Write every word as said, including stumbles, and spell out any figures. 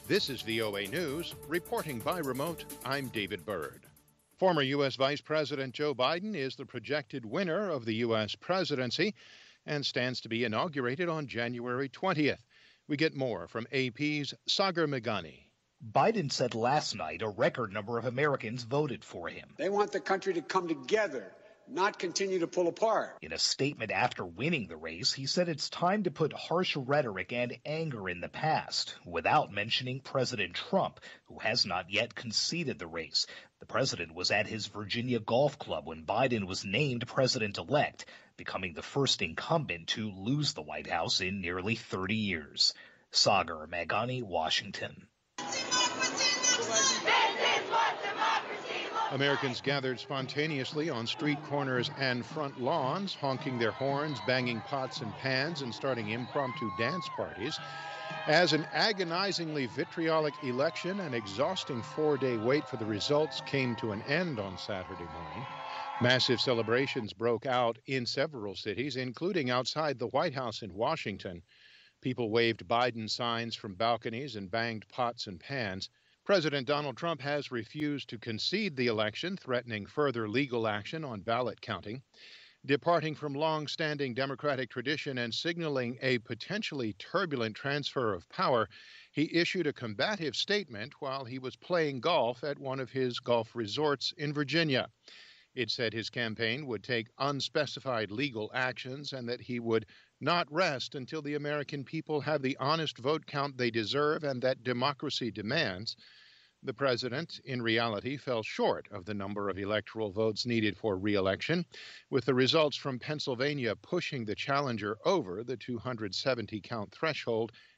This is V O A News, reporting by remote. I'm David Byrd. Former U S. Vice President Joe Biden is the projected winner of the U S presidency and stands to be inaugurated on January twentieth. We get more from A P's Sagar Meghani. Biden said last night a record number of Americans voted for him. They want the country to come together, not continue to pull apart. In a statement after winning the race, he said it's time to put harsh rhetoric and anger in the past, without mentioning President Trump, who has not yet conceded the race. The president was at his Virginia golf club when Biden was named president-elect, becoming the first incumbent to lose the White House in nearly thirty years. Sagar Meghani, Washington. Americans gathered spontaneously on street corners and front lawns, honking their horns, banging pots and pans, and starting impromptu dance parties. As an agonizingly vitriolic election and exhausting four-day wait for the results came to an end on Saturday morning, massive celebrations broke out in several cities, including outside the White House in Washington. People waved Biden signs from balconies and banged pots and pans. President Donald Trump has refused to concede the election, threatening further legal action on ballot counting. Departing from long-standing Democratic tradition and signaling a potentially turbulent transfer of power, he issued a combative statement while he was playing golf at one of his golf resorts in Virginia. It said his campaign would take unspecified legal actions and that he would not rest until the American people have the honest vote count they deserve and that democracy demands. The president, in reality, fell short of the number of electoral votes needed for re-election, with the results from Pennsylvania pushing the challenger over the two hundred seventy count threshold